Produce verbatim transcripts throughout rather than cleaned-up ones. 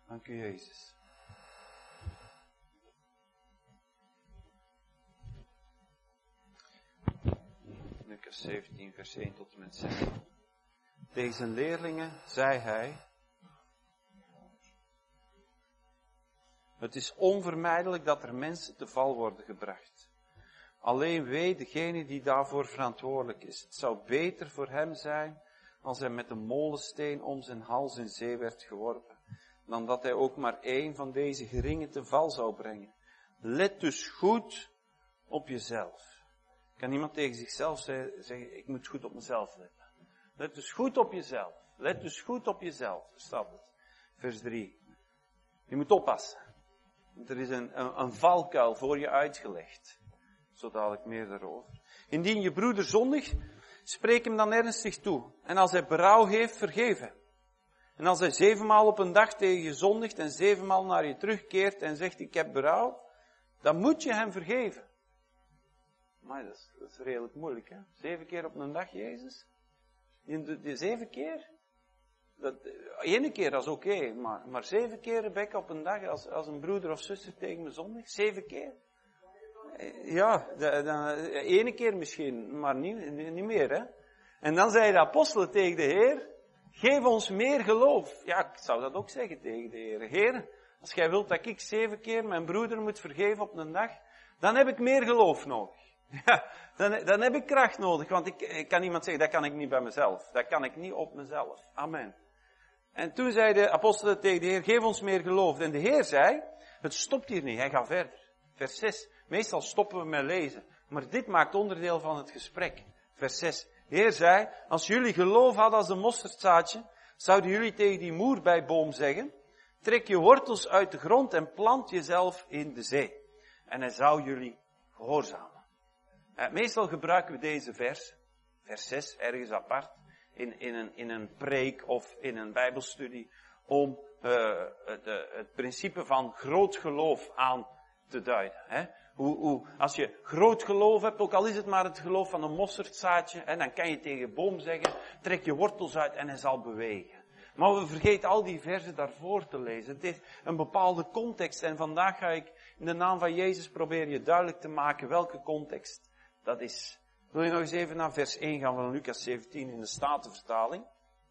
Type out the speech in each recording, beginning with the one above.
Dank u, Jezus. Lucas zeventien, vers één tot en met zes. Deze leerlingen, zei hij, het is onvermijdelijk dat er mensen te val worden gebracht. Alleen wee degene die daarvoor verantwoordelijk is. Het zou beter voor hem zijn als hij met een molensteen om zijn hals in zee werd geworpen, dan dat hij ook maar één van deze geringen te val zou brengen. Let dus goed op jezelf. Kan iemand tegen zichzelf zeggen, ik moet goed op mezelf letten. Let dus goed op jezelf. Let dus goed op jezelf. Daar staat het. Vers drie. Je moet oppassen. Er is een, een, een valkuil voor je uitgelegd. Zo dadelijk meer daarover. Indien je broeder zondigt, spreek hem dan ernstig toe. En als hij berouw heeft, vergeef hem. En als hij zevenmaal op een dag tegen je zondigt en zevenmaal naar je terugkeert en zegt ik heb berouw, dan moet je hem vergeven. Maar dat is, dat is redelijk moeilijk, hè? Zeven keer op een dag, Jezus? Die, die zeven keer? Dat, ene keer, dat is oké, okay, maar, maar zeven keer, Rebecca, op een dag, als, als een broeder of zuster tegen me zondigt? Zeven keer? Ja, de, de, ene keer misschien, maar niet, niet meer, hè? En dan zei de apostelen tegen de Heer, geef ons meer geloof. Ja, ik zou dat ook zeggen tegen de Heer. Heer, als jij wilt dat ik zeven keer mijn broeder moet vergeven op een dag, dan heb ik meer geloof nodig. Ja, dan, dan heb ik kracht nodig, want ik, ik kan iemand zeggen, dat kan ik niet bij mezelf. Dat kan ik niet op mezelf. Amen. En toen zei de apostelen tegen de Heer, geef ons meer geloof. En de Heer zei, het stopt hier niet, hij gaat verder. Vers zes. Meestal stoppen we met lezen, maar dit maakt onderdeel van het gesprek. Vers zes. De Heer zei, als jullie geloof hadden als een mosterdzaadje, zouden jullie tegen die moerbeiboom zeggen, trek je wortels uit de grond en plant jezelf in de zee. En hij zou jullie gehoorzamen. Uh, meestal gebruiken we deze vers, vers zes, ergens apart, in, in, een, in een preek of in een bijbelstudie, om uh, het, uh, het principe van groot geloof aan te duiden. Hè? Hoe, hoe, als je groot geloof hebt, ook al is het maar het geloof van een mosterdzaadje, hè, dan kan je tegen een boom zeggen, trek je wortels uit en hij zal bewegen. Maar we vergeten al die versen daarvoor te lezen. Het heeft een bepaalde context en vandaag ga ik in de naam van Jezus proberen je duidelijk te maken welke context dat is. Wil je nog eens even naar vers één gaan van Lucas zeventien in de Statenvertaling.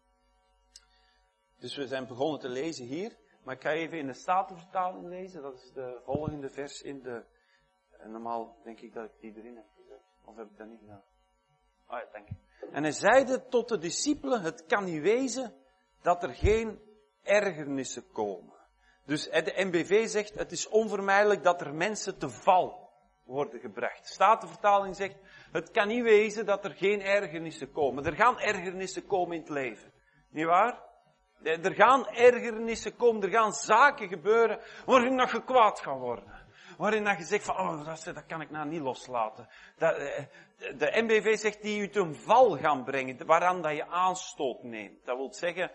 Dus we zijn begonnen te lezen hier, maar ik ga even in de Statenvertaling lezen. Dat is de volgende vers in de... En normaal denk ik dat ik die erin heb gezet. Of heb ik dat niet gedaan? Oh ja, dank je. En hij zeide tot de discipelen, het kan niet wezen dat er geen ergernissen komen. Dus de N B V zegt, het is onvermijdelijk dat er mensen te val worden gebracht. De Statenvertaling zegt, het kan niet wezen dat er geen ergernissen komen. Er gaan ergernissen komen in het leven. Niet waar? Er gaan ergernissen komen, er gaan zaken gebeuren waarin dat je kwaad gaat worden. Waarin dat je zegt van, oh, dat, dat kan ik nou niet loslaten. Dat, de N B V zegt die je ten val gaan brengen, waaraan dat je aanstoot neemt. Dat wil zeggen,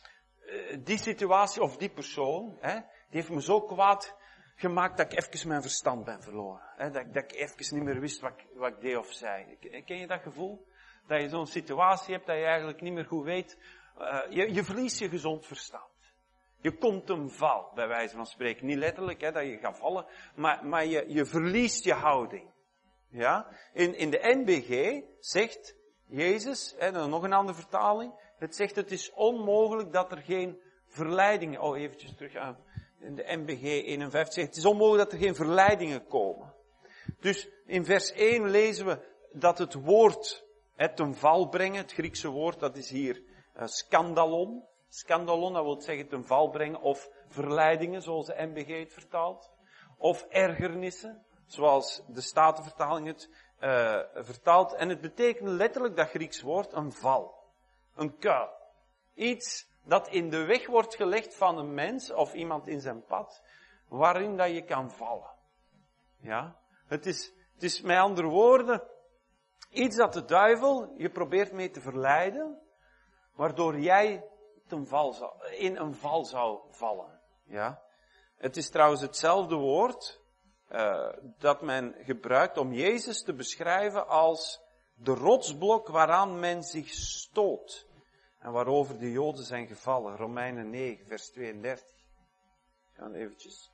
die situatie of die persoon, hè, die heeft me zo kwaad gemaakt dat ik even mijn verstand ben verloren. Hè, dat, dat ik even niet meer wist wat, wat ik deed of zei. Ken je dat gevoel? Dat je zo'n situatie hebt dat je eigenlijk niet meer goed weet. Uh, je, je verliest je gezond verstand. Je komt een val, bij wijze van spreken. Niet letterlijk, hè, dat je gaat vallen, maar, maar je, je verliest je houding. Ja? In, in de N B G zegt Jezus, hè, dan nog een andere vertaling, het zegt het is onmogelijk dat er geen verleidingen, oh eventjes terug aan, in de N B G eenenvijftig zegt het is onmogelijk dat er geen verleidingen komen. Dus in vers één lezen we dat het woord, het ten val brengen, het Griekse woord, dat is hier uh, skandalon. Skandalon, dat wil zeggen ten val brengen, of verleidingen, zoals de N B G het vertaalt. Of ergernissen, zoals de Statenvertaling het uh, vertaalt. En het betekent letterlijk, dat Grieks woord, een val. Een kuil. Iets dat in de weg wordt gelegd van een mens, of iemand in zijn pad, waarin dat je kan vallen. Ja? Het is, het is met andere woorden, iets dat de duivel je probeert mee te verleiden, waardoor jij ten val zou, in een val zou vallen. Ja? Het is trouwens hetzelfde woord uh, dat men gebruikt om Jezus te beschrijven als de rotsblok waaraan men zich stoot. En waarover de Joden zijn gevallen. Romeinen negen, vers tweeëndertig. gaan eventjes,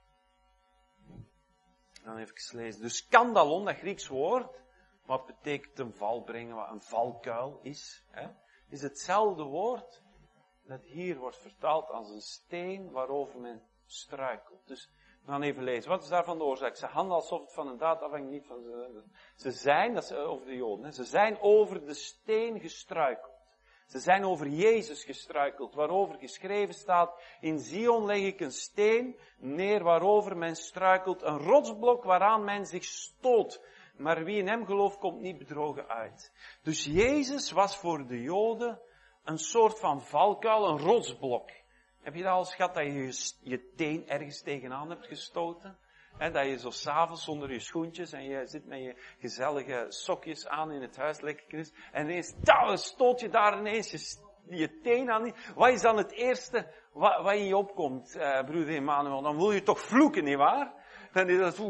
gaan even lezen. Dus skandalon, dat Grieks woord, wat betekent een val brengen, wat een valkuil is, hè, is hetzelfde woord dat hier wordt vertaald als een steen waarover men struikelt. Dus we gaan even lezen. Wat is daarvan de oorzaak? Ze handelen alsof het van een daad afhangt, niet van ze. Ze zijn, dat is over de Joden, hè, ze zijn over de steen gestruikeld. Ze zijn over Jezus gestruikeld, waarover geschreven staat, in Zion leg ik een steen neer waarover men struikelt, een rotsblok waaraan men zich stoot. Maar wie in hem gelooft, komt niet bedrogen uit. Dus Jezus was voor de Joden een soort van valkuil, een rotsblok. Heb je dat al eens gehad, dat je je teen ergens tegenaan hebt gestoten? He, dat je zo s'avonds zonder je schoentjes en je zit met je gezellige sokjes aan in het huis, lekker is, en ineens touw, stoot je daar ineens je, je teen aan. Wat is dan het eerste wat, wat in je opkomt, uh, broeder Emmanuel? Dan wil je toch vloeken, nietwaar? Dan is dat zo...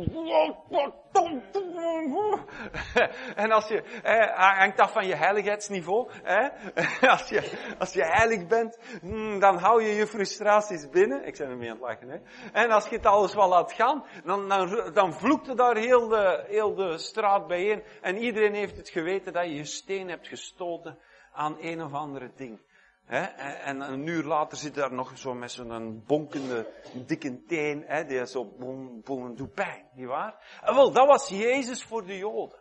En als je, eh, hangt af van je heiligheidsniveau, eh? Als je, als je heilig bent, dan hou je je frustraties binnen. Ik ben er mee aan het lachen, hè. En als je het alles wel laat gaan, dan, dan, dan vloekt er daar heel de, heel de straat bijeen. En iedereen heeft het geweten dat je je steen hebt gestoten aan een of andere ding. He, en een uur later zit daar nog zo met zo'n bonkende, dikke teen, he, die zo boem, boem, doet pijn, nietwaar? En wel, dat was Jezus voor de Joden.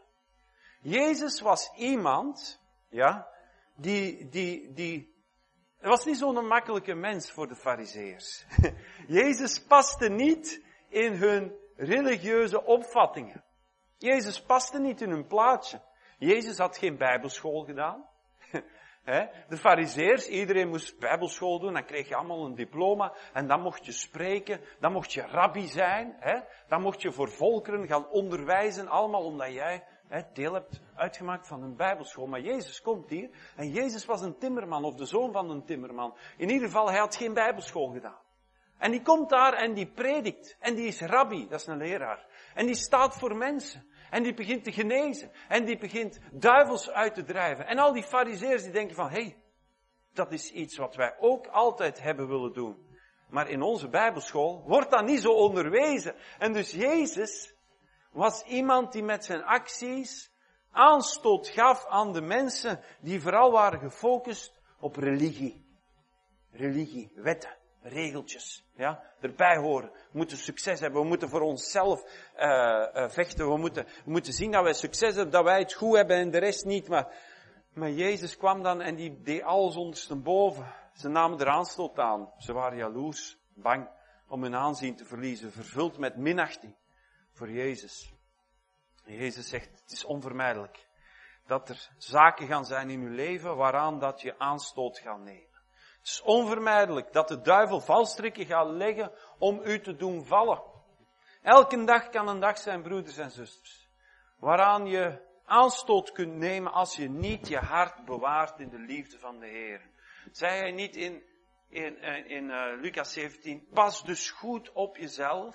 Jezus was iemand, ja, die, die, die, hij was niet zo'n makkelijke mens voor de Farizeeërs. Jezus paste niet in hun religieuze opvattingen. Jezus paste niet in hun plaatje. Jezus had geen bijbelschool gedaan. He, de Farizeeërs, iedereen moest bijbelschool doen, dan kreeg je allemaal een diploma, en dan mocht je spreken, dan mocht je rabbi zijn, he, dan mocht je voor volkeren gaan onderwijzen, allemaal omdat jij he, deel hebt uitgemaakt van een bijbelschool. Maar Jezus komt hier, en Jezus was een timmerman, of de zoon van een timmerman. In ieder geval, hij had geen bijbelschool gedaan. En die komt daar en die predikt, en die is rabbi, dat is een leraar. En die staat voor mensen. En die begint te genezen. En die begint duivels uit te drijven. En al die farizeeërs die denken van, hé, hey, dat is iets wat wij ook altijd hebben willen doen. Maar in onze bijbelschool wordt dat niet zo onderwezen. En dus Jezus was iemand die met zijn acties aanstoot gaf aan de mensen die vooral waren gefocust op religie. Religie, wetten. Regeltjes, ja, erbij horen. We moeten succes hebben, we moeten voor onszelf uh, uh, vechten, we moeten, we moeten zien dat wij succes hebben, dat wij het goed hebben en de rest niet. Maar, maar Jezus kwam dan en die deed alles ondersteboven. Ze namen er aanstoot aan. Ze waren jaloers, bang om hun aanzien te verliezen, vervuld met minachting voor Jezus. En Jezus zegt, het is onvermijdelijk dat er zaken gaan zijn in uw leven waaraan dat je aanstoot gaat nemen. Het is onvermijdelijk dat de duivel valstrikken gaat leggen om u te doen vallen. Elke dag kan een dag zijn, broeders en zusters, waaraan je aanstoot kunt nemen als je niet je hart bewaart in de liefde van de Heer. Zei hij niet in, in, in, in uh, Lucas zeventien, pas dus goed op jezelf.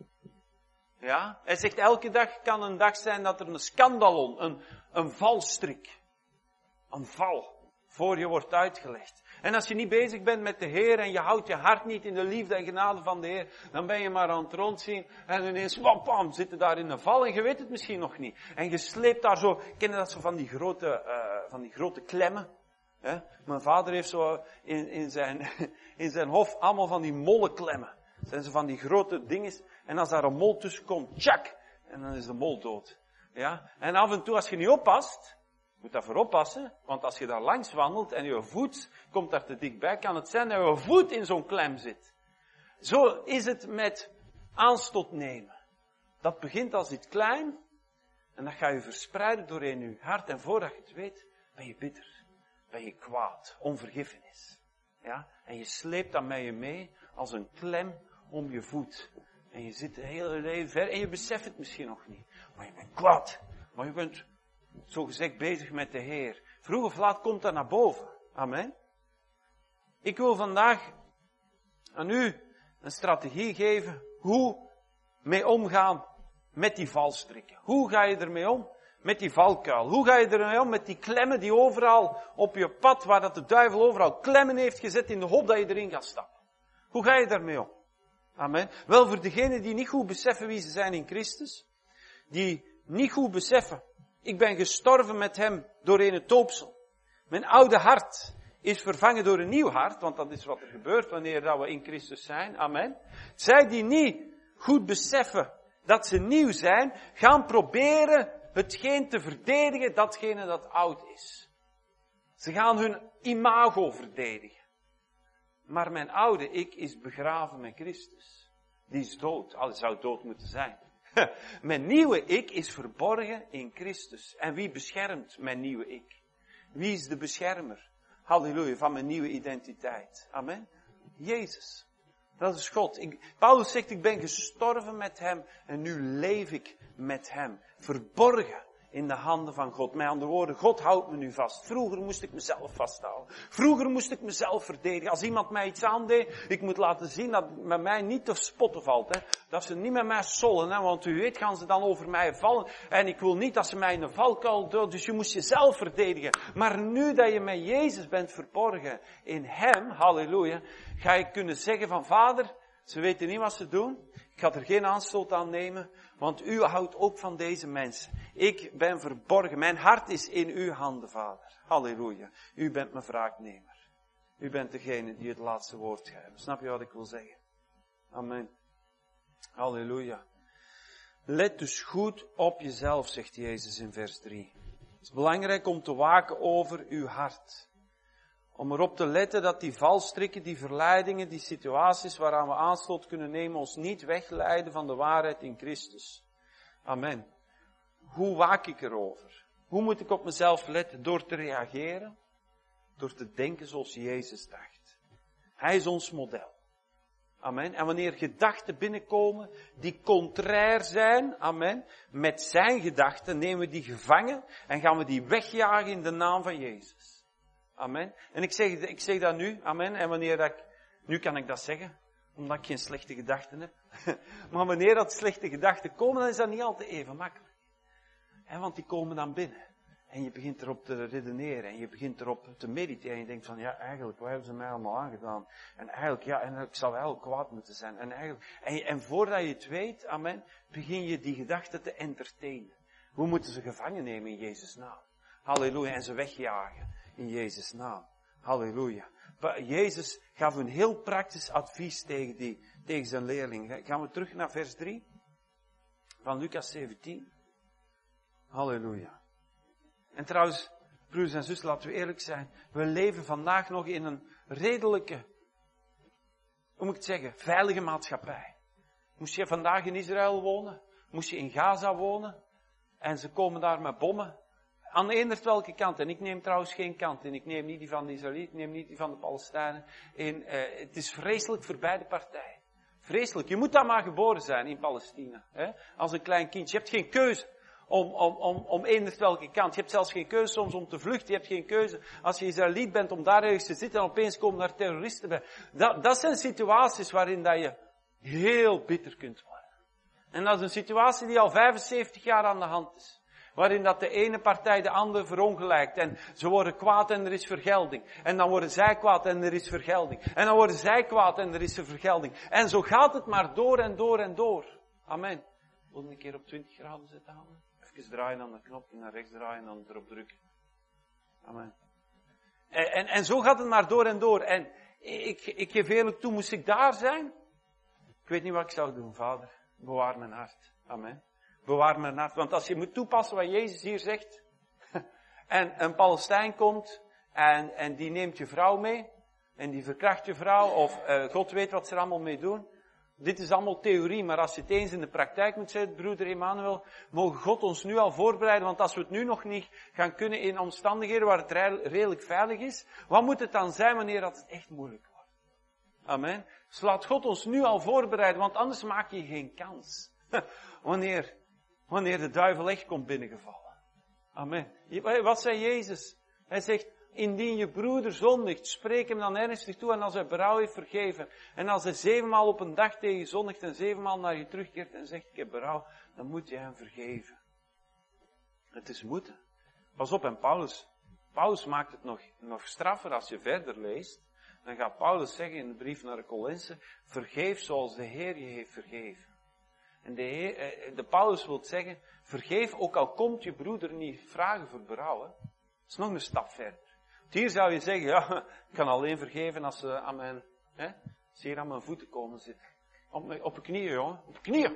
Ja? Hij zegt, elke dag kan een dag zijn dat er een skandalon, een, een valstrik, een val, voor je wordt uitgelegd. En als je niet bezig bent met de Heer en je houdt je hart niet in de liefde en genade van de Heer, dan ben je maar aan het rondzien en ineens, wam, pam, zit je daar in een val en je weet het misschien nog niet. En je sleept daar zo, ken je dat zo van die grote, uh, van die grote klemmen? Hè? Mijn vader heeft zo in, in zijn, in zijn hof allemaal van die mollenklemmen. Dat zijn zo van die grote dingen. En als daar een mol tussen komt, tjak, en dan is de mol dood. Ja? En af en toe als je niet oppast, moet daar voor oppassen, want als je daar langs wandelt en je voet komt daar te dichtbij, kan het zijn dat je voet in zo'n klem zit. Zo is het met aanstoot nemen. Dat begint als iets klein en dat ga je verspreiden doorheen je hart en voordat je het weet, ben je bitter, ben je kwaad, onvergiffenis. Ja? En je sleept dat met je mee als een klem om je voet. En je zit het hele leven ver en je beseft het misschien nog niet. Maar je bent kwaad, maar je bent zo gezegd bezig met de Heer. Vroeg of laat komt dat naar boven. Amen. Ik wil vandaag aan u een strategie geven hoe mee omgaan met die valstrikken. Hoe ga je ermee om met die valkuil? Hoe ga je ermee om met die klemmen die overal op je pad, waar dat de duivel overal klemmen heeft gezet in de hoop dat je erin gaat stappen? Hoe ga je daarmee om? Amen. Wel, voor degenen die niet goed beseffen wie ze zijn in Christus, die niet goed beseffen, ik ben gestorven met hem door een doopsel. Mijn oude hart is vervangen door een nieuw hart, want dat is wat er gebeurt wanneer dat we in Christus zijn. Amen. Zij die niet goed beseffen dat ze nieuw zijn, gaan proberen hetgeen te verdedigen, datgene dat oud is. Ze gaan hun imago verdedigen. Maar mijn oude ik is begraven met Christus. Die is dood. Al zou dood moeten zijn. Mijn nieuwe ik is verborgen in Christus. En wie beschermt mijn nieuwe ik? Wie is de beschermer? Halleluja, van mijn nieuwe identiteit. Amen. Jezus. Dat is God. Ik, Paulus zegt, ik ben gestorven met hem en nu leef ik met hem. Verborgen in de handen van God. Met andere woorden, God houdt me nu vast. Vroeger moest ik mezelf vasthouden. Vroeger moest ik mezelf verdedigen. Als iemand mij iets aandeed, ik moet laten zien dat het met mij niet te spotten valt. Hè. Dat ze niet met mij sollen, hè, want u weet, gaan ze dan over mij vallen. En ik wil niet dat ze mij in een valkuil doen, dus je moest jezelf verdedigen. Maar nu dat je met Jezus bent verborgen in hem, halleluja, ga je kunnen zeggen van Vader, ze weten niet wat ze doen. Ik ga er geen aanstoot aan nemen, want u houdt ook van deze mensen. Ik ben verborgen. Mijn hart is in uw handen, Vader. Halleluja. U bent mijn wraaknemer. U bent degene die het laatste woord gaat hebben. Snap je wat ik wil zeggen? Amen. Halleluja. Let dus goed op jezelf, zegt Jezus in vers drie. Het is belangrijk om te waken over uw hart. Om erop te letten dat die valstrikken, die verleidingen, die situaties waaraan we aanstoot kunnen nemen, ons niet wegleiden van de waarheid in Christus. Amen. Hoe waak ik erover? Hoe moet ik op mezelf letten? Door te reageren, door te denken zoals Jezus dacht. Hij is ons model. Amen. En wanneer gedachten binnenkomen die contrair zijn, amen, met zijn gedachten, nemen we die gevangen en gaan we die wegjagen in de naam van Jezus. Amen. En ik zeg, ik zeg dat nu, amen, en wanneer dat ik, nu kan ik dat zeggen, omdat ik geen slechte gedachten heb. Maar wanneer dat slechte gedachten komen, dan is dat niet altijd even makkelijk. He, want die komen dan binnen. En je begint erop te redeneren. En je begint erop te mediteren. En je denkt van, ja, eigenlijk, wat hebben ze mij allemaal aangedaan? En eigenlijk, ja, en ik zou wel kwaad moeten zijn. En eigenlijk, en, en voordat je het weet, amen, begin je die gedachten te entertainen. We moeten ze gevangen nemen in Jezus' naam. Halleluja. En ze wegjagen in Jezus' naam. Halleluja. Jezus gaf een heel praktisch advies tegen, die, tegen zijn leerling. Gaan we terug naar vers drie van Lucas zeventien. Halleluja. En trouwens, broers en zussen, laten we eerlijk zijn. We leven vandaag nog in een redelijke, hoe moet ik het zeggen, veilige maatschappij. Moest je vandaag in Israël wonen? Moest je in Gaza wonen? En ze komen daar met bommen. Aan eender welke kant. En ik neem trouwens geen kant in. Ik neem niet die van de Israëlieten, ik neem niet die van de Palestijnen. En, uh, het is vreselijk voor beide partijen. Vreselijk. Je moet daar maar geboren zijn in Palestina. Hè? Als een klein kind. Je hebt geen keuze om, om, om, om eender welke kant. Je hebt zelfs geen keuze soms om te vluchten. Je hebt geen keuze als je Israëliet bent om daar ergens te zitten en opeens komen daar terroristen bij. Dat, dat zijn situaties waarin dat je heel bitter kunt worden. En dat is een situatie die al vijfenzeventig jaar aan de hand is. Waarin dat de ene partij de andere verongelijkt. En ze worden kwaad en er is vergelding. En dan worden zij kwaad en er is vergelding. En dan worden zij kwaad en er is een vergelding. En zo gaat het maar door en door en door. Amen. Wil een keer op twintig graden zetten, handen? Even draaien aan de knop, naar rechts draaien en dan erop drukken. Amen. En, en, en zo gaat het maar door en door. En ik, ik geef eerlijk toe, moest ik daar zijn? Ik weet niet wat ik zou doen, Vader. Bewaar mijn hart. Amen. Bewaar mijn hart. Want als je moet toepassen wat Jezus hier zegt, en een Palestijn komt, en, en die neemt je vrouw mee, en die verkracht je vrouw, of uh, God weet wat ze er allemaal mee doen. Dit is allemaal theorie, maar als je het eens in de praktijk moet zetten, broeder Emmanuel, mogen God ons nu al voorbereiden, want als we het nu nog niet gaan kunnen in omstandigheden waar het redelijk veilig is, wat moet het dan zijn wanneer dat het echt moeilijk wordt? Amen. Dus laat God ons nu al voorbereiden, want anders maak je geen kans. Wanneer, wanneer de duivel echt komt binnengevallen. Amen. Wat zei Jezus? Hij zegt, indien je broeder zondigt, spreek hem dan ernstig toe en als hij berouw heeft, vergeven. En als hij zevenmaal op een dag tegen je zondigt en zevenmaal naar je terugkeert en zegt, ik heb berouw, dan moet je hem vergeven. Het is moeten. Pas op, en Paulus, Paulus maakt het nog, nog straffer als je verder leest. dan gaat Paulus zeggen in de brief naar de Colossenzen, vergeef zoals de Heer je heeft vergeven. En de, Heer, de Paulus wil zeggen, vergeef ook al komt je broeder niet vragen voor berouw. Hè. Dat is nog een stap verder. Want hier zou je zeggen, ja, ik kan alleen vergeven als ze aan mijn, hè, als hier aan mijn voeten komen zitten. Op, mijn, op je knieën, jongen. Op je knieën.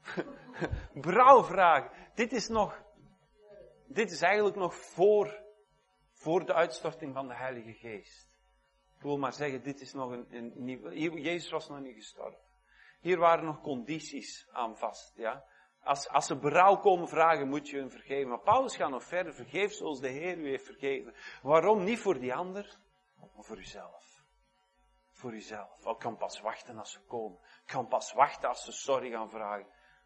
Berouw vragen. Dit is nog, dit is eigenlijk nog voor, voor de uitstorting van de Heilige Geest. Ik wil maar zeggen, dit is nog een, een nieuw, Jezus was nog niet gestorven. Hier waren nog condities aan vast, ja. Als, als ze berouw komen vragen, moet je hun vergeven. Maar Paulus gaat nog verder, vergeef zoals de Heer u heeft vergeven. Waarom? Niet voor die ander, maar voor uzelf. Voor uzelf. Ik kan pas wachten als ze komen. Ik kan pas wachten als ze sorry gaan vragen.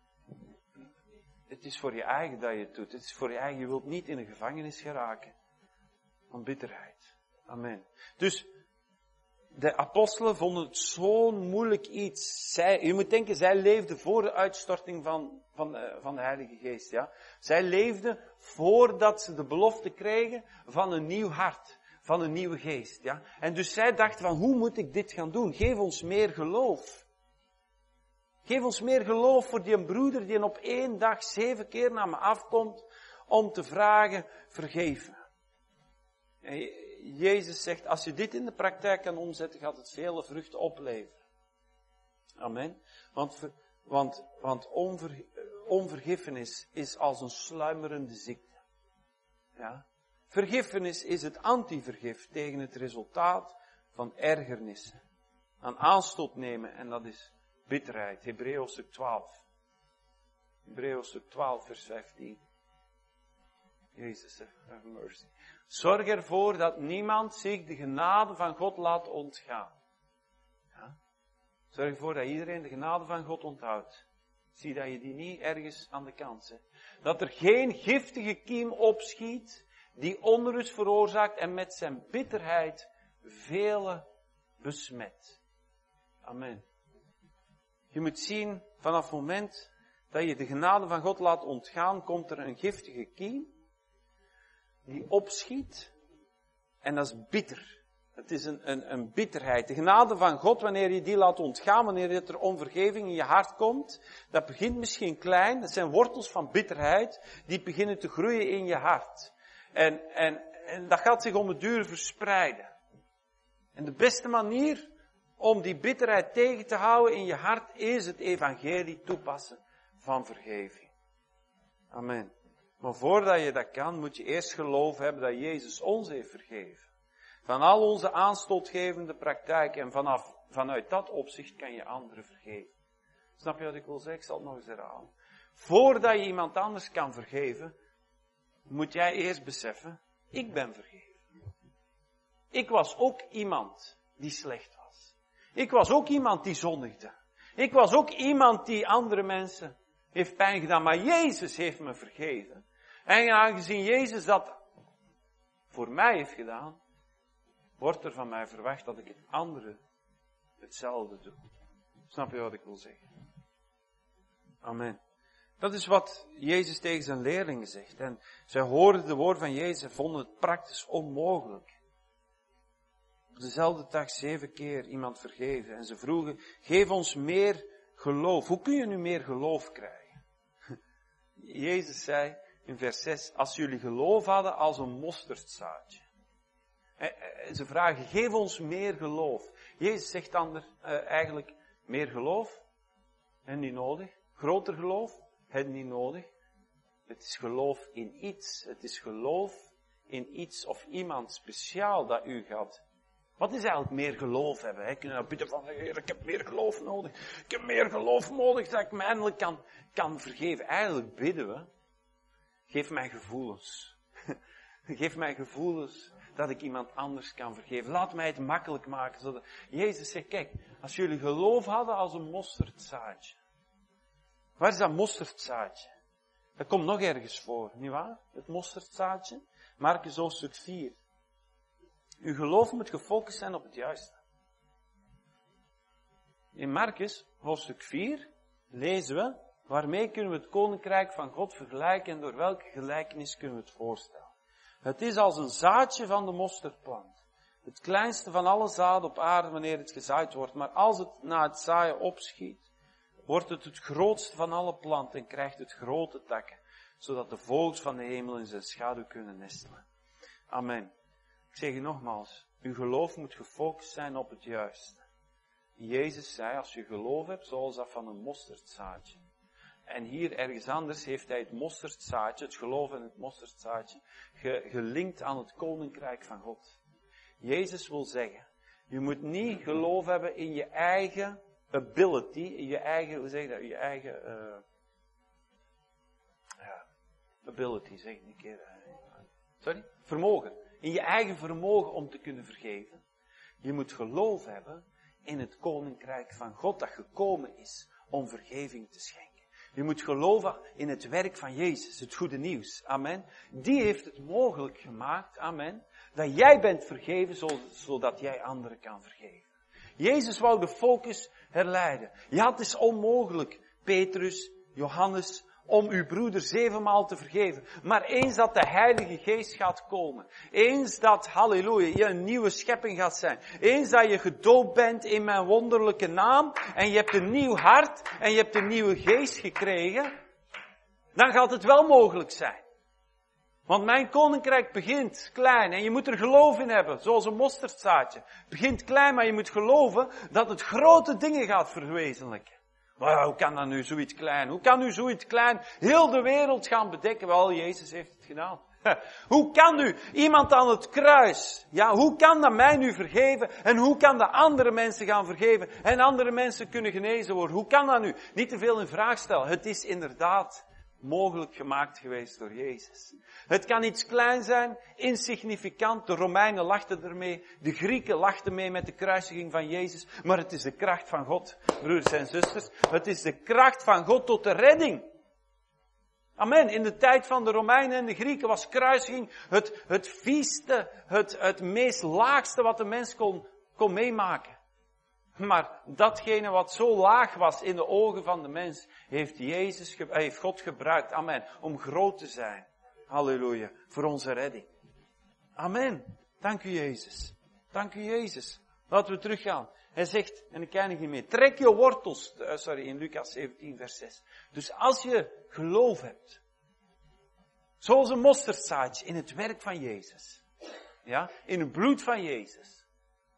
Het is voor je eigen dat je het doet. Het is voor je eigen. Je wilt niet in een gevangenis geraken van bitterheid. Amen. Dus de apostelen vonden het zo'n moeilijk iets. Zij, je moet denken, zij leefden voor de uitstorting van, van, de, van de Heilige Geest. Ja? Zij leefden voordat ze de belofte kregen van een nieuw hart. Van een nieuwe geest. Ja? En dus zij dachten van, hoe moet ik dit gaan doen? Geef ons meer geloof. Geef ons meer geloof voor die broeder die op één dag zeven keer naar me afkomt om te vragen, vergeven. En Jezus zegt, als je dit in de praktijk kan omzetten, gaat het vele vruchten opleveren. Amen. Want, want, want onver, onvergiffenis is als een sluimerende ziekte. Ja. Vergiffenis is het antivergif tegen het resultaat van ergernissen. Aan aanstoot nemen, en dat is bitterheid. Hebreeën hoofdstuk twaalf. Hebreeën hoofdstuk twaalf, vers vijftien. Jezus, have mercy. Zorg ervoor dat niemand zich de genade van God laat ontgaan. Ja? Zorg ervoor dat iedereen de genade van God onthoudt. Zie dat je die niet ergens aan de kant zet. Dat er geen giftige kiem opschiet die onrust veroorzaakt en met zijn bitterheid vele besmet. Amen. Je moet zien, vanaf het moment dat je de genade van God laat ontgaan, komt er een giftige kiem die opschiet. En dat is bitter. Het is een, een, een bitterheid. De genade van God, wanneer je die laat ontgaan, wanneer er onvergeving in je hart komt, dat begint misschien klein. Dat zijn wortels van bitterheid die beginnen te groeien in je hart. En, en, en dat gaat zich om het duur verspreiden. En de beste manier om die bitterheid tegen te houden in je hart is het evangelie toepassen van vergeving. Amen. Maar voordat je dat kan, moet je eerst geloof hebben dat Jezus ons heeft vergeven. Van al onze aanstootgevende praktijk en vanaf, vanuit dat opzicht kan je anderen vergeven. Snap je wat ik wil zeggen? Ik zal het nog eens herhalen. Voordat je iemand anders kan vergeven, moet jij eerst beseffen, ik ben vergeven. Ik was ook iemand die slecht was. Ik was ook iemand die zondigde. Ik was ook iemand die andere mensen heeft pijn gedaan, maar Jezus heeft me vergeven. En aangezien Jezus dat voor mij heeft gedaan, wordt er van mij verwacht dat ik het andere hetzelfde doe. Snap je wat ik wil zeggen? Amen. Dat is wat Jezus tegen zijn leerlingen zegt. En zij hoorden de woorden van Jezus en vonden het praktisch onmogelijk. Op dezelfde dag zeven keer iemand vergeven. En ze vroegen, geef ons meer geloof. Hoe kun je nu meer geloof krijgen? Jezus zei in vers zes, als jullie geloof hadden als een mosterdzaadje. Ze vragen, geef ons meer geloof. Jezus zegt dan er, uh, eigenlijk, meer geloof? En niet nodig. Groter geloof? Het niet nodig. Het is geloof in iets. Het is geloof in iets of iemand speciaal dat u gaat. Wat is eigenlijk meer geloof hebben? Hè? Kun je nou bidden van, Heer, ik heb meer geloof nodig. Ik heb meer geloof nodig dat ik me eindelijk kan, kan vergeven. Eigenlijk bidden we. Geef mij gevoelens. Geef mij gevoelens dat ik iemand anders kan vergeven. Laat mij het makkelijk maken. Zodat... Jezus zegt, kijk, als jullie geloof hadden als een mosterdzaadje. Waar is dat mosterdzaadje? Dat komt nog ergens voor, nietwaar? Het mosterdzaadje. Markus hoofdstuk vier. Uw geloof moet gefocust zijn op het juiste. In Markus hoofdstuk vier lezen we, waarmee kunnen we het koninkrijk van God vergelijken en door welke gelijkenis kunnen we het voorstellen. Het is als een zaadje van de mosterdplant. Het kleinste van alle zaad op aarde wanneer het gezaaid wordt. Maar als het na het zaaien opschiet, wordt het het grootste van alle planten en krijgt het grote takken. Zodat de vogels van de hemel in zijn schaduw kunnen nestelen. Amen. Ik zeg u nogmaals, uw geloof moet gefocust zijn op het juiste. Jezus zei, als je geloof hebt, zoals dat van een mosterdzaadje. En hier ergens anders heeft hij het mosterdzaadje, het geloof in het mosterdzaadje, ge, gelinkt aan het koninkrijk van God. Jezus wil zeggen, je moet niet geloof hebben in je eigen ability, in je eigen, hoe zeg je dat, je eigen, uh, ja, ability, zeg ik een keer, uh, sorry, vermogen. In je eigen vermogen om te kunnen vergeven. Je moet geloof hebben in het koninkrijk van God dat gekomen is om vergeving te schenken. Je moet geloven in het werk van Jezus, het goede nieuws. Amen. Die heeft het mogelijk gemaakt, amen, dat jij bent vergeven zodat jij anderen kan vergeven. Jezus wou de focus herleiden. Ja, het is onmogelijk, Petrus, Johannes, om uw broeder zevenmaal te vergeven. Maar eens dat de Heilige Geest gaat komen, eens dat, halleluja, je een nieuwe schepping gaat zijn, eens dat je gedoopt bent in mijn wonderlijke naam, en je hebt een nieuw hart, en je hebt een nieuwe geest gekregen, dan gaat het wel mogelijk zijn. Want mijn koninkrijk begint klein, en je moet er geloof in hebben, zoals een mosterdzaadje. Het begint klein, maar je moet geloven dat het grote dingen gaat verwezenlijken. Maar hoe kan dat nu zoiets klein? Hoe kan nu zoiets klein heel de wereld gaan bedekken? Wel, Jezus heeft het gedaan. Hoe kan nu iemand aan het kruis, ja, hoe kan dat mij nu vergeven? En hoe kan dat andere mensen gaan vergeven? En andere mensen kunnen genezen worden? Hoe kan dat nu? Niet te veel in vraag stellen. Het is inderdaad mogelijk gemaakt geweest door Jezus. Het kan iets klein zijn, insignificant. De Romeinen lachten ermee. De Grieken lachten mee met de kruisiging van Jezus. Maar het is de kracht van God, broers en zusters. Het is de kracht van God tot de redding. Amen. In de tijd van de Romeinen en de Grieken was kruisiging het, het vieste, het, het meest laagste wat de mens kon, kon meemaken. Maar datgene wat zo laag was in de ogen van de mens, heeft Jezus, heeft God gebruikt, amen, om groot te zijn. Halleluja, voor onze redding. Amen. Dank u Jezus. Dank u Jezus. Laten we teruggaan. Hij zegt, en ik eindig hiermee, trek je wortels, uh, sorry, in Lucas zeventien vers zes. Dus als je geloof hebt, zoals een mosterdzaadje in het werk van Jezus, ja, in het bloed van Jezus,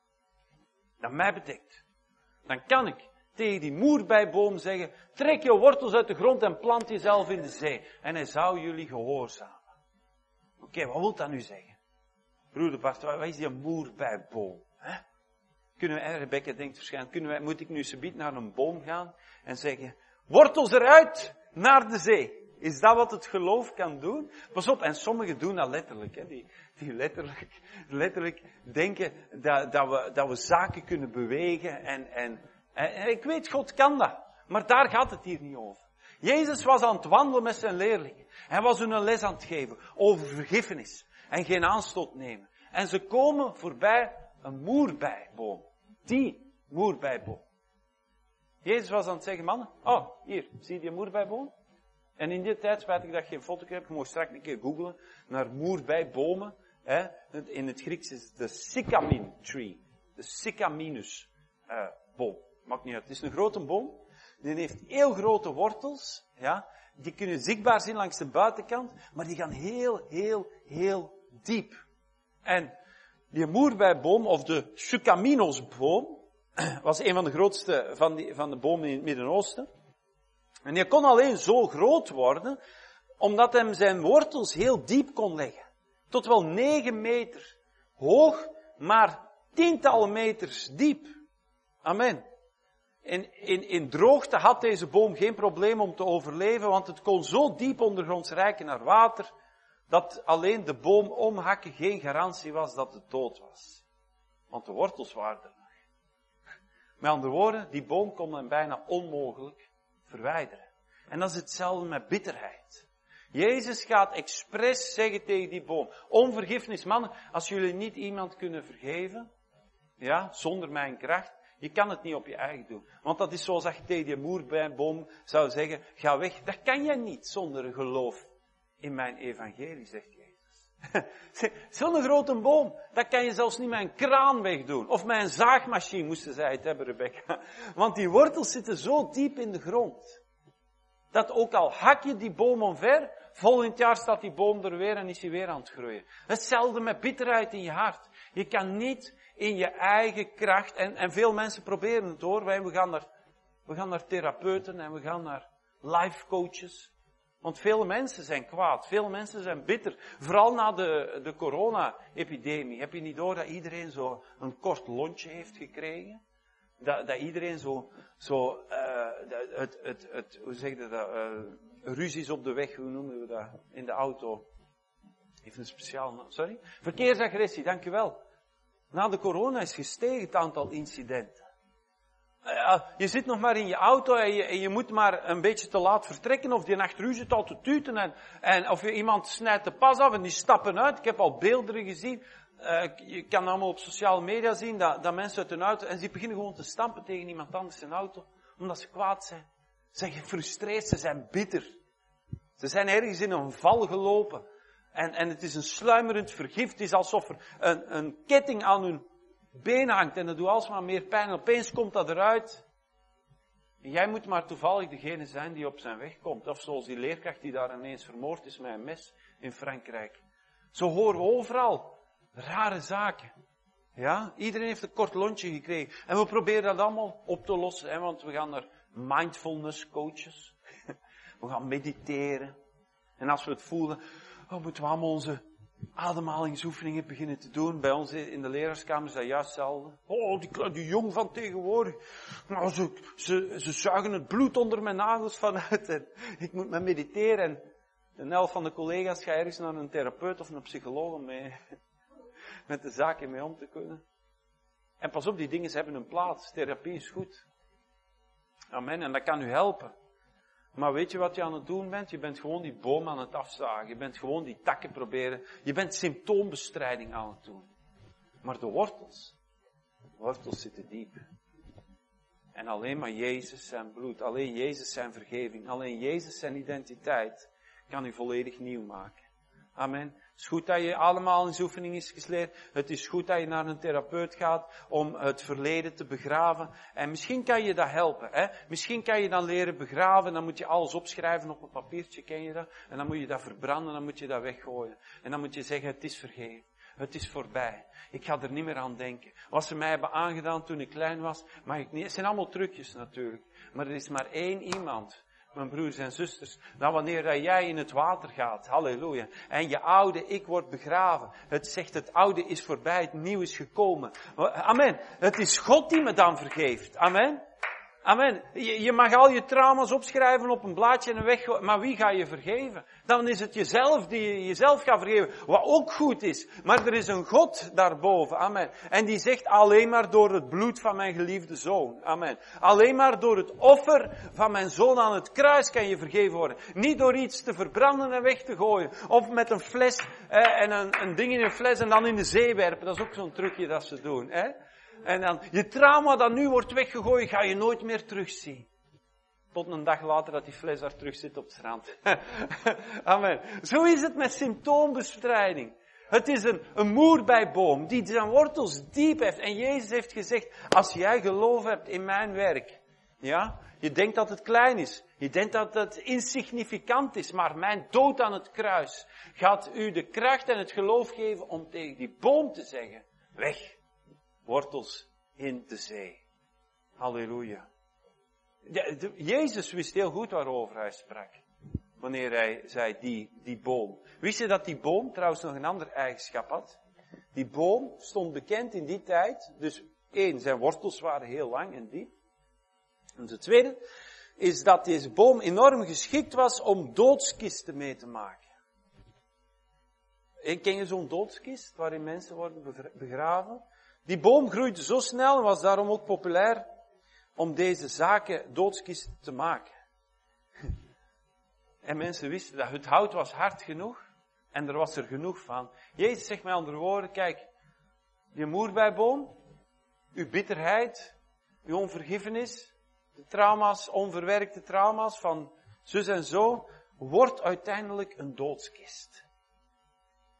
dat mij bedekt, dan kan ik tegen die moerbeiboom zeggen, trek je wortels uit de grond en plant jezelf in de zee. En hij zou jullie gehoorzamen. Oké, okay, wat wil dat nu zeggen? Broeder Bart, wat is die moerbeiboom? Hè? Kunnen we, Rebecca denkt waarschijnlijk, kunnen wij, moet ik nu subiet naar een boom gaan en zeggen, wortels eruit naar de zee. Is dat wat het geloof kan doen? Pas op, en sommigen doen dat letterlijk, hè, die, die letterlijk, letterlijk denken dat, dat, we, dat we zaken kunnen bewegen en, en, en ik weet, God kan dat. Maar daar gaat het hier niet over. Jezus was aan het wandelen met zijn leerlingen. Hij was hun een les aan het geven over vergiffenis en geen aanstoot nemen. En ze komen voorbij een moerbeiboom. Die moerbeiboom. Jezus was aan het zeggen, mannen, oh, hier, zie je die moerbeiboom? En in die tijd, spijt ik dat ik geen foto heb, je mag straks een keer googlen naar moerbeibomen. Hè. In het Grieks is het de sycamine tree. De sycaminus uh, boom. Maakt niet uit. Het is een grote boom. Die heeft heel grote wortels. Ja. Die kunnen zichtbaar zijn langs de buitenkant. Maar die gaan heel, heel, heel diep. En die moerbeiboom, of de sycaminosboom, was een van de grootste van, die, van de bomen in het Midden-Oosten. En die kon alleen zo groot worden, omdat hij zijn wortels heel diep kon leggen. Tot wel negen meter hoog, maar tientallen meters diep. Amen. In, in, in droogte had deze boom geen probleem om te overleven, want het kon zo diep ondergronds reiken naar water, dat alleen de boom omhakken geen garantie was dat het dood was. Want de wortels waren er nog. Met andere woorden, die boom kon men bijna onmogelijk verwijderen. En dat is hetzelfde met bitterheid. Jezus gaat expres zeggen tegen die boom, onvergiffenis, mannen, als jullie niet iemand kunnen vergeven, ja, zonder mijn kracht, je kan het niet op je eigen doen. Want dat is zoals dat je tegen die moerbeiboom zou zeggen, ga weg. Dat kan jij niet zonder geloof in mijn evangelie, zegt Jezus. Zo'n grote boom, dat kan je zelfs niet met een kraan wegdoen. Of met een zaagmachine moesten zij het hebben, Rebecca. Want die wortels zitten zo diep in de grond. Dat ook al hak je die boom omver, volgend jaar staat die boom er weer en is hij weer aan het groeien. Hetzelfde met bitterheid in je hart. Je kan niet in je eigen kracht, en, en veel mensen proberen het hoor, wij, we, gaan naar, we gaan naar therapeuten en we gaan naar life coaches. Want veel mensen zijn kwaad, veel mensen zijn bitter. Vooral na de, de corona-epidemie. Heb je niet door dat iedereen zo een kort lontje heeft gekregen? Dat, dat iedereen zo, zo uh, het, het, het, hoe zeg je dat, uh, ruzies op de weg, hoe noemen we dat, in de auto. Heeft een speciaal naam, sorry? Verkeersagressie, dankjewel. Na de corona is gestegen het aantal incidenten. Uh, je zit nog maar in je auto en je, en je moet maar een beetje te laat vertrekken, of die achter u zit al te tuten en, en of je iemand snijdt de pas af en die stappen uit. Ik heb al beelden gezien. Uh, je kan allemaal op sociale media zien dat, dat mensen uit hun auto, en ze beginnen gewoon te stampen tegen iemand anders in auto, omdat ze kwaad zijn. Ze zijn gefrustreerd, ze zijn bitter. Ze zijn ergens in een val gelopen. En, en het is een sluimerend vergif. Het is alsof er een, een ketting aan hun been hangt en dat doet alsmaar meer pijn. En opeens komt dat eruit. En jij moet maar toevallig degene zijn die op zijn weg komt. Of zoals die leerkracht die daar ineens vermoord is met een mes in Frankrijk. Zo horen we overal rare zaken. Ja, iedereen heeft een kort lontje gekregen. En we proberen dat allemaal op te lossen. Hè, want we gaan naar mindfulness coaches. We gaan mediteren. En als we het voelen, oh, moeten we allemaal onze ademhalingsoefeningen beginnen te doen. Bij ons in de leraarskamer is dat juist hetzelfde. Oh, die, die jong van tegenwoordig. Nou, ze, ze, ze zuigen het bloed onder mijn nagels vanuit. En ik moet maar mediteren. En de helft van de collega's gaat ergens naar een therapeut of een psycholoog om mee, met de zaken mee om te kunnen. En pas op, die dingen hebben een plaats. Therapie is goed. Amen. En dat kan u helpen. Maar weet je wat je aan het doen bent? Je bent gewoon die boom aan het afzagen. Je bent gewoon die takken proberen. Je bent symptoombestrijding aan het doen. Maar de wortels, de wortels zitten diep. En alleen maar Jezus zijn bloed, alleen Jezus zijn vergeving, alleen Jezus zijn identiteit kan u volledig nieuw maken. Amen. Het is goed dat je allemaal in oefening is gesleerd. Het is goed dat je naar een therapeut gaat om het verleden te begraven. En misschien kan je dat helpen. Hè? Misschien kan je dan leren begraven. Dan moet je alles opschrijven op een papiertje, ken je dat? En dan moet je dat verbranden, dan moet je dat weggooien. En dan moet je zeggen, het is vergeven. Het is voorbij. Ik ga er niet meer aan denken. Wat ze mij hebben aangedaan toen ik klein was, mag ik niet. Het zijn allemaal trucjes natuurlijk. Maar er is maar één iemand, mijn broers en zusters, dat wanneer jij in het water gaat, halleluja, en je oude ik wordt begraven, het zegt het oude is voorbij, het nieuw is gekomen. Amen. Het is God die me dan vergeeft. Amen. Amen. Je, je mag al je trauma's opschrijven op een blaadje en weg, maar wie ga je vergeven? Dan is het jezelf die je jezelf gaat vergeven, wat ook goed is. Maar er is een God daarboven. Amen. En die zegt alleen maar door het bloed van mijn geliefde zoon. Amen. Alleen maar door het offer van mijn zoon aan het kruis kan je vergeven worden. Niet door iets te verbranden en weg te gooien. Of met een fles eh, en een, een ding in een fles en dan in de zee werpen. Dat is ook zo'n trucje dat ze doen. Hè? En dan, je trauma dat nu wordt weggegooid, ga je nooit meer terugzien. Tot een dag later dat die fles daar terug zit op het strand. Amen. Zo is het met symptoombestrijding. Het is een, een moerbeiboom die zijn wortels diep heeft. En Jezus heeft gezegd, als jij geloof hebt in mijn werk, ja, je denkt dat het klein is. Je denkt dat het insignificant is, maar mijn dood aan het kruis gaat u de kracht en het geloof geven om tegen die boom te zeggen, weg. Wortels in de zee. Halleluja. Ja, de, Jezus wist heel goed waarover hij sprak. Wanneer hij zei die, die boom. Wist je dat die boom trouwens nog een ander eigenschap had? Die boom stond bekend in die tijd. Dus één, zijn wortels waren heel lang en diep. En de tweede is dat deze boom enorm geschikt was om doodskisten mee te maken. En ken je zo'n doodskist waarin mensen worden begraven? Die boom groeide zo snel en was daarom ook populair om deze zaken doodskist te maken. En mensen wisten dat het hout was hard genoeg en er was er genoeg van. Jezus zegt met andere woorden, kijk, je moerbeiboom, uw bitterheid, uw onvergiffenis, de trauma's, onverwerkte trauma's van zus en zo, wordt uiteindelijk een doodskist.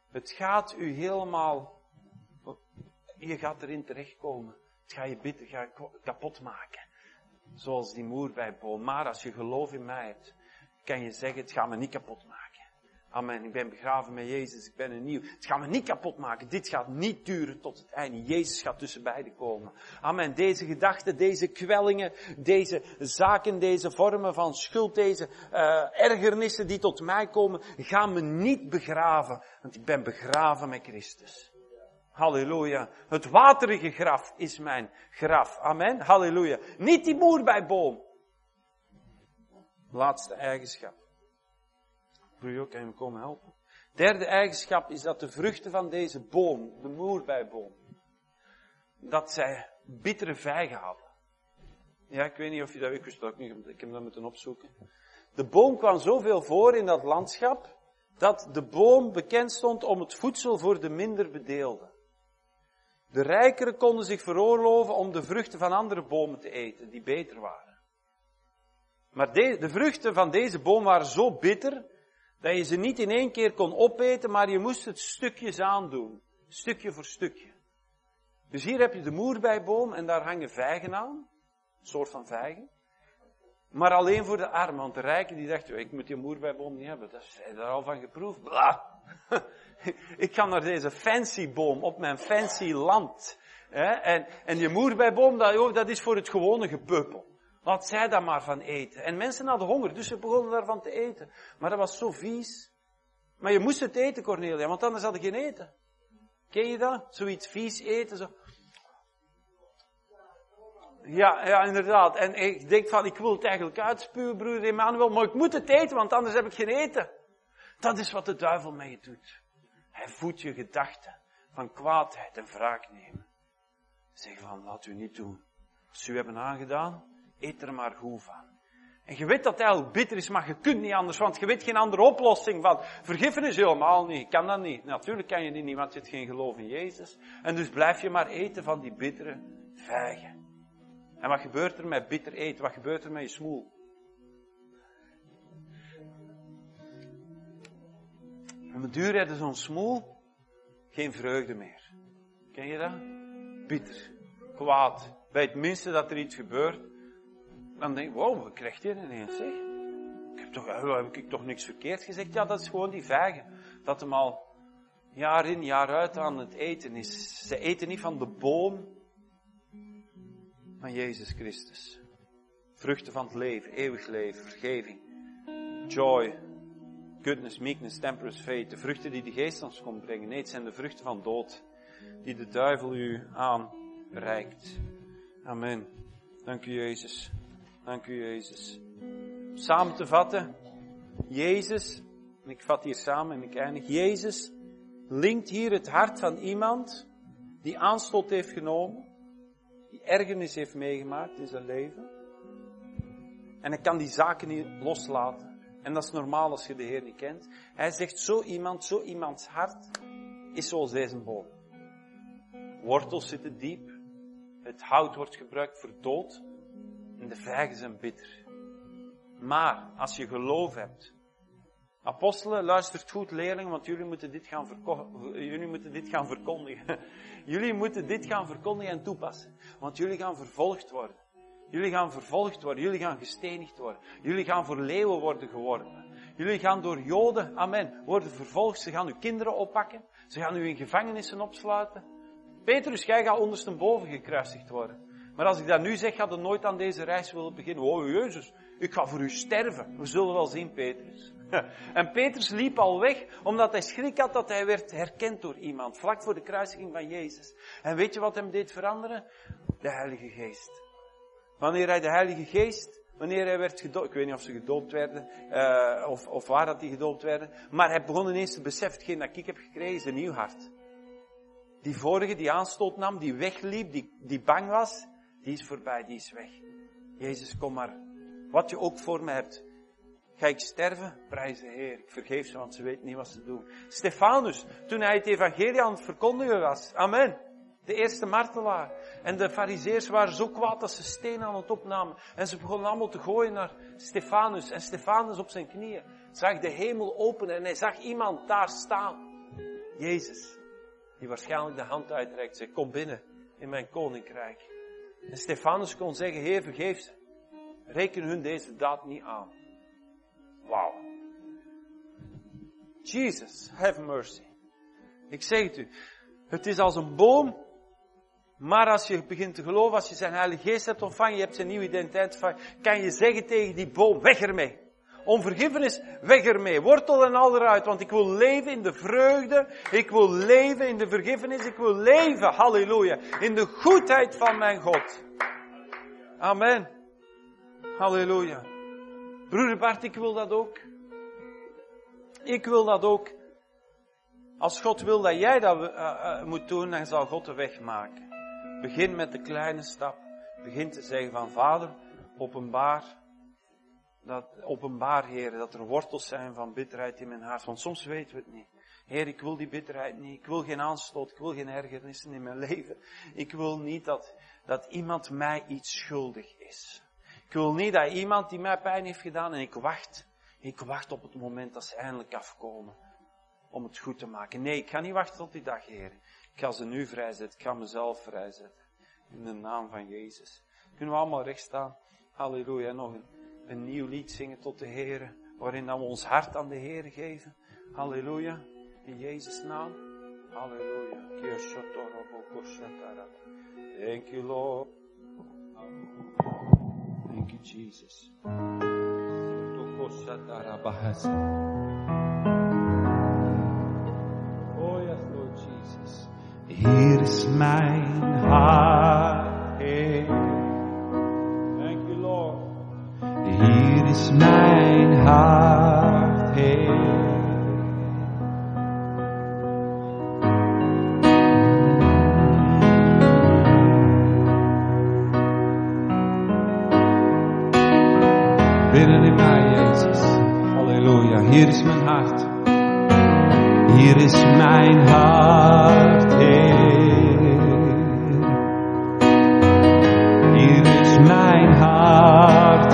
Het gaat u helemaal, je gaat erin terechtkomen. Het gaat je bitter, gaat je kapot maken. Zoals die moerbeiboom. Maar als je geloof in mij hebt, kan je zeggen, het gaat me niet kapot maken. Amen, ik ben begraven met Jezus, ik ben een nieuw. Het gaat me niet kapot maken, dit gaat niet duren tot het einde. Jezus gaat tussen beiden komen. Amen, deze gedachten, deze kwellingen, deze zaken, deze vormen van schuld, deze uh, ergernissen die tot mij komen, gaan me niet begraven, want ik ben begraven met Christus. Halleluja. Het waterige graf is mijn graf. Amen, halleluja. Niet die moerbeiboom. Laatste eigenschap. Broer, kan je me komen helpen? Derde eigenschap is dat de vruchten van deze boom, de moerbeiboom, dat zij bittere vijgen hadden. Ja, ik weet niet of je dat, ik wist dat ook niet, ik heb dat moeten opzoeken. De boom kwam zoveel voor in dat landschap, dat de boom bekend stond om het voedsel voor de minder bedeelden. De rijkeren konden zich veroorloven om de vruchten van andere bomen te eten, die beter waren. Maar de, de vruchten van deze boom waren zo bitter, dat je ze niet in één keer kon opeten, maar je moest het stukjes aandoen. Stukje voor stukje. Dus hier heb je de moerbeiboom en daar hangen vijgen aan. Een soort van vijgen. Maar alleen voor de armen, want de rijken die dachten, ik moet die moerbeiboom niet hebben. Dat zijn daar al van geproefd. Blah. Ik ga naar deze fancy boom op mijn fancy land. En, en die moerbeiboom, dat, dat is voor het gewone gepeupel. Laat zij daar maar van eten. En mensen hadden honger, dus ze begonnen daarvan te eten. Maar dat was zo vies. Maar je moest het eten, Cornelia, want anders had je geen eten. Ken je dat? Zoiets vies eten, zo. Ja, ja, inderdaad. En ik denk van, ik wil het eigenlijk uitspuwen, broer Emmanuel, maar ik moet het eten, want anders heb ik geen eten. Dat is wat de duivel met je doet. Hij voedt je gedachten van kwaadheid en wraak nemen. Zeg van, laat u niet doen. Als u hebben aangedaan, eet er maar goed van. En je weet dat het eigenlijk bitter is, maar je kunt niet anders, want je weet geen andere oplossing van. Vergiffenis helemaal niet, kan dat niet. Natuurlijk kan je die niet, want je hebt geen geloof in Jezus. En dus blijf je maar eten van die bittere vijgen. En wat gebeurt er met bitter eten? Wat gebeurt er met je smoel? En met duur hebben zo'n smoel geen vreugde meer. Ken je dat? Bitter, kwaad. Bij het minste dat er iets gebeurt, dan denk je, wow, wat krijgt hij ineens, zeg? Ik heb toch, heb ik toch niks verkeerd gezegd? Ja, dat is gewoon die vijgen. Dat hem al jaar in, jaar uit aan het eten is. Ze eten niet van de boom van Jezus Christus. Vruchten van het leven, eeuwig leven, vergeving, joy, goodness, meekness, temperance, faith. De vruchten die de geest ons komt brengen. Nee, het zijn de vruchten van dood, die de duivel u aanreikt. Amen. Dank u, Jezus. Dank u, Jezus. Samen te vatten, Jezus, en ik vat hier samen en ik eindig, Jezus linkt hier het hart van iemand die aanstoot heeft genomen, die ergernis heeft meegemaakt in zijn leven. En hij kan die zaken niet loslaten. En dat is normaal als je de Heer niet kent. Hij zegt, zo iemand, zo iemands hart is zoals deze boom. Wortels zitten diep. Het hout wordt gebruikt voor dood. En de vijgen zijn bitter. Maar, als je geloof hebt. Apostelen, luistert goed, leerlingen, want jullie moeten dit gaan, verko- jullie moeten dit gaan verkondigen. Jullie moeten dit gaan verkondigen en toepassen. Want jullie gaan vervolgd worden. Jullie gaan vervolgd worden. Jullie gaan gestenigd worden. Jullie gaan voor leeuwen worden geworpen. Jullie gaan door Joden, amen, worden vervolgd. Ze gaan uw kinderen oppakken. Ze gaan u in gevangenissen opsluiten. Petrus, jij gaat ondersteboven gekruisigd worden. Maar als ik dat nu zeg, gaat er nooit aan deze reis willen beginnen. Oh, Jezus, ik ga voor u sterven. We zullen wel zien, Petrus. En Petrus liep al weg, omdat hij schrik had dat hij werd herkend door iemand. Vlak voor de kruisiging van Jezus. En weet je wat hem deed veranderen? De Heilige Geest. Wanneer hij de Heilige Geest, wanneer hij werd gedoopt, ik weet niet of ze gedoopt werden, uh, of, of waar dat die gedoopt werden, maar hij begon ineens te beseffen, hetgeen dat ik heb gekregen is een nieuw hart. Die vorige, die aanstoot nam, die wegliep, die, die bang was, die is voorbij, die is weg. Jezus, kom maar. Wat je ook voor me hebt. Ga ik sterven? Prijs de Heer. Ik vergeef ze, want ze weten niet wat ze doen. Stefanus, toen hij het evangelie aan het verkondigen was. Amen. De eerste martelaar. En de farizeërs waren zo kwaad dat ze stenen aan het opnamen. En ze begonnen allemaal te gooien naar Stefanus. En Stefanus op zijn knieën zag de hemel openen en hij zag iemand daar staan. Jezus, die waarschijnlijk de hand uitreikt, zegt, kom binnen in mijn koninkrijk. En Stefanus kon zeggen, Heer, vergeef ze. Reken hun deze daad niet aan. Wauw. Jesus, have mercy. Ik zeg het u, het is als een boom, maar als je begint te geloven, als je zijn Heilige Geest hebt ontvangen, je hebt zijn nieuwe identiteit ontvangen, kan je zeggen tegen die boom, weg ermee. Onvergiffenis, weg ermee. Wortel en al eruit, want ik wil leven in de vreugde, ik wil leven in de vergiffenis, ik wil leven, halleluja, in de goedheid van mijn God. Amen. Halleluja. Broeder Bart, ik wil dat ook. Ik wil dat ook. Als God wil dat jij dat uh, uh, moet doen, dan zal God de weg maken. Begin met de kleine stap. Begin te zeggen van Vader, openbaar, dat, openbaar Heer, dat er wortels zijn van bitterheid in mijn hart. Want soms weten we het niet. Heer, ik wil die bitterheid niet. Ik wil geen aanstoot. Ik wil geen ergernissen in mijn leven. Ik wil niet dat, dat iemand mij iets schuldig is. Ik wil niet dat iemand die mij pijn heeft gedaan en ik wacht. Ik wacht op het moment dat ze eindelijk afkomen. Om het goed te maken. Nee, ik ga niet wachten tot die dag, Heer. Ik ga ze nu vrijzetten. Ik ga mezelf vrijzetten. In de naam van Jezus. Kunnen we allemaal recht staan? Halleluja. Nog een, een nieuw lied zingen tot de Heer. Waarin we ons hart aan de Heer geven. Halleluja. In Jezus' naam. Halleluja. Thank you, Lord. Thank you, Jesus. Oh yes, Lord Jesus. Hier is mijn hart, Heer. Thank you, Lord. Hier is mijn hart, Heer. Binnen in mij, Jezus. Halleluja. Hier is mijn hart. Hier is mijn hart, Heer. Hier is mijn hart,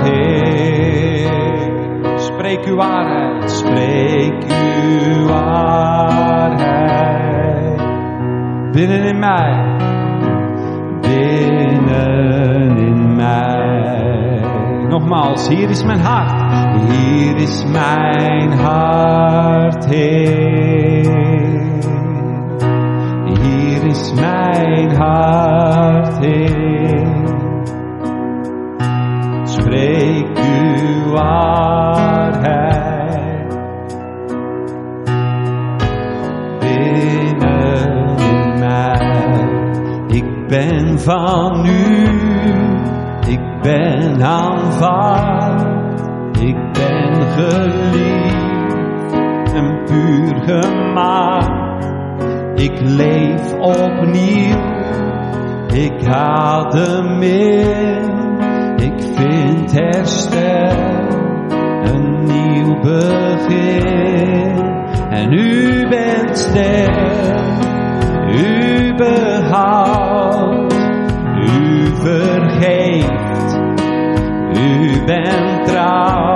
Heer. Spreek uw waarheid, spreek uw waarheid. Binnen in mij, binnen in mij. Nogmaals, hier is mijn hart. Hier is mijn hart, Heer. Hier is mijn hart, Heer. Spreek uw waarheid. Binnen in mij. Ik ben van u. Ik ben aanvaard. Ik ben geliefd en puur gemaakt. Ik leef opnieuw. Ik adem in. Ik vind herstel. Een nieuw begin. En u bent sterk. U behoudt. U vergeeft. U bent trouw.